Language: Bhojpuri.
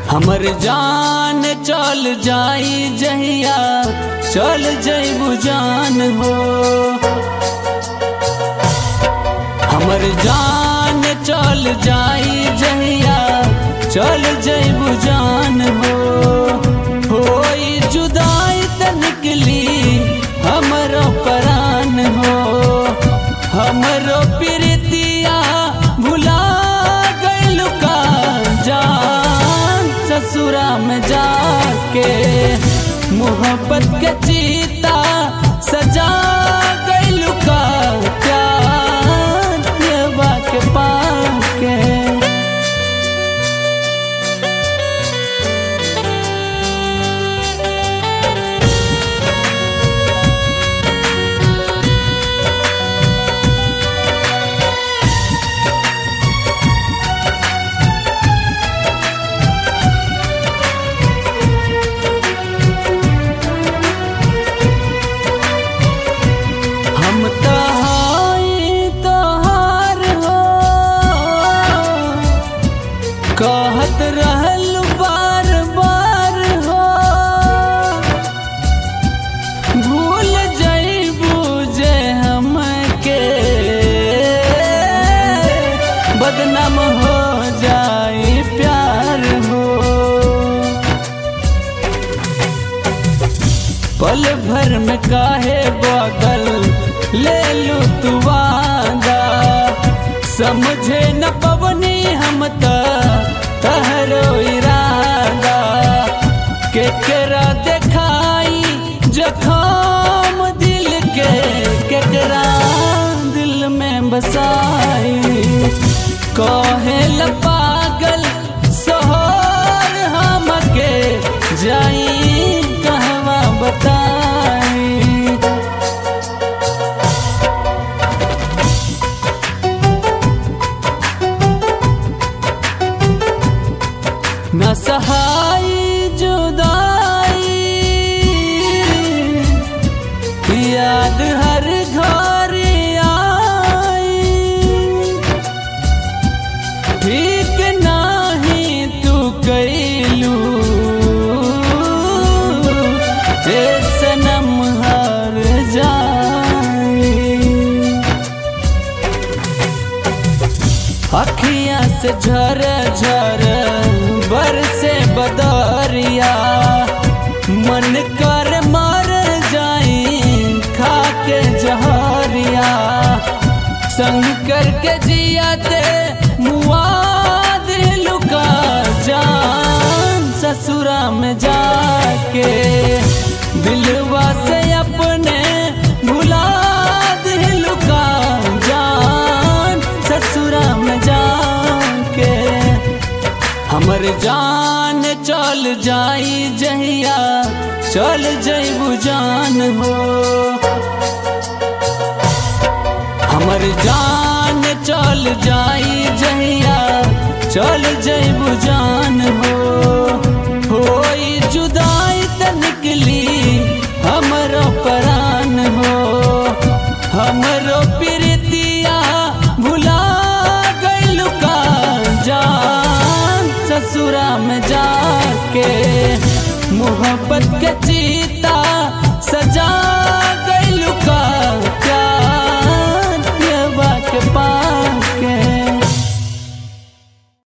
हमर जान चल जाई जहिया चल जइबू जान हो। हमर जान चल जाई जहिया चल जइबू जान हो। होई जुदाई त निकली हमरो परान हो। हमरो प्रीतिया भुला गइलू का जान ससुरा में जाके मोहब्बत के चीता सजा गइलू का प्यार देवा के पाके। कहत रहल बार बार हो भूल जइबू जे हमके बदनाम हो जाई प्यार हो। पल भर में काहे बदल ले लू तू वादा। समझे न पवनी हम तहरो इरादा। केकरा देखाई जखम दिल के केकरा दिल में बसाई। कहेल पागल सोहर हमके जाई कहवा बताई। न सहाई जुदाई याद हर घर आई। ठीक नहीं तू कैलू ए सनम हार जाई। अखियाँ से झर झर बरसे बदरिया। मन कर मर जाई खाके जहरिया। संग करके जियाते मुआ दिलू का जान ससुरा में जाके। दिलवा से अपने भुला दिलू का जान ससुरा में जाके। हमर जान चल जाई जहिया चल जइबू जान हो। हमर जान चल जाई जहिया चल जइबू जान हो। होई जुदाई त निकली हमरो परान हो। हमरो प्रीतिया भुला गइलू का जान ससुरा में जाके मोहब्बत के